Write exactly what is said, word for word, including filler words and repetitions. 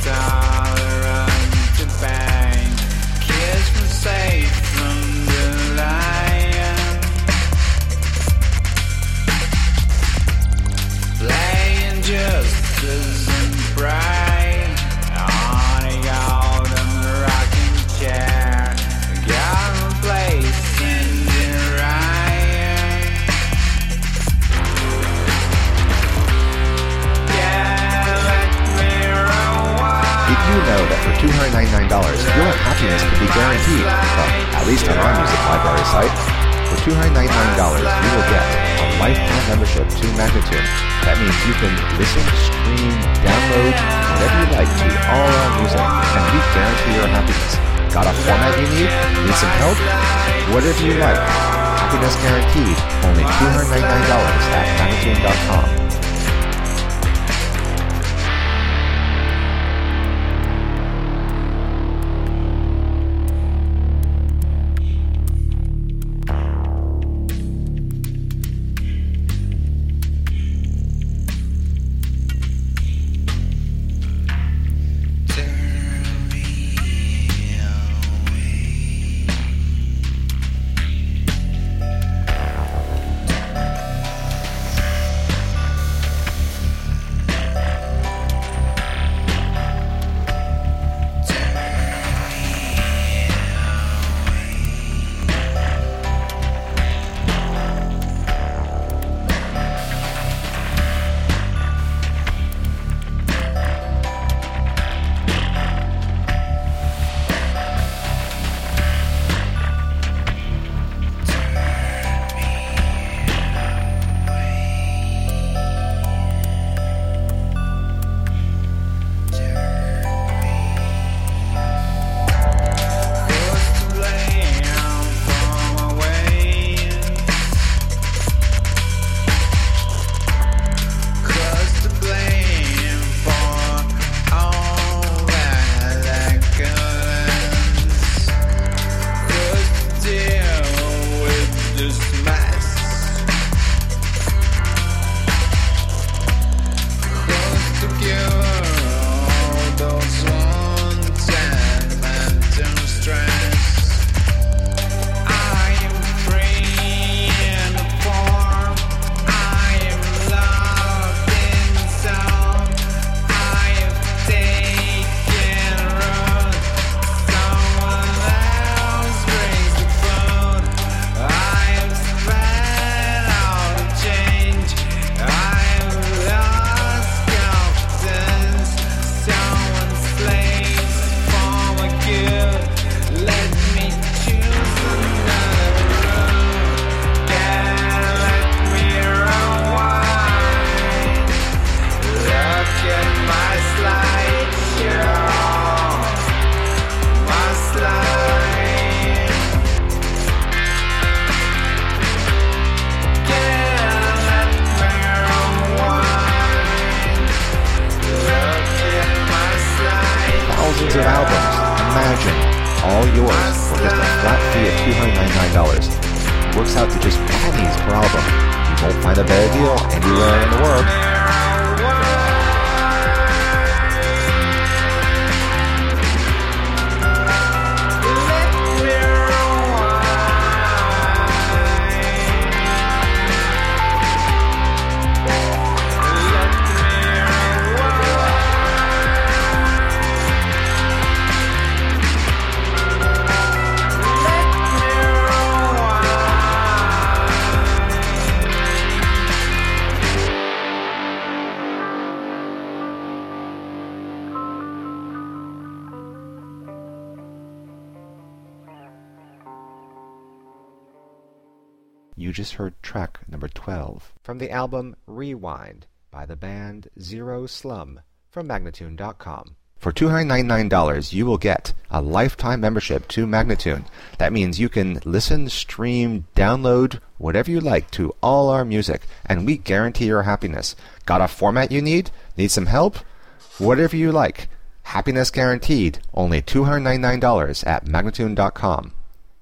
tolerant to pain. Kiss me safe from the lion. Playing justice and pride on a golden rocking chair. Got a place in the riot. Yeah, let me rewind. Did you know that for two hundred ninety-nine dollars, your happiness can be guaranteed? Well, at least on our music library site. For two hundred ninety-nine dollars, you will get a lifetime membership to Magnatune. That means you can listen, stream, download, whatever you like to all our music, and we guarantee your happiness. Got a format you need? Need some help? Whatever you like. Happiness guaranteed. Only two hundred ninety-nine dollars at Magnatune dot com. Of albums. Imagine all yours for just a flat fee of two hundred ninety-nine dollars. Works out to just pennies per album. You won't find a better deal anywhere in the world. You just heard track number twelve from the album Rewind by the band Zero Slum from Magnatune dot com. For two hundred ninety-nine dollars, you will get a lifetime membership to Magnatune. That means you can listen, stream, download, whatever you like to all our music, and we guarantee your happiness. Got a format you need? Need some help? Whatever you like. Happiness guaranteed. Only two hundred ninety-nine dollars at Magnatune dot com.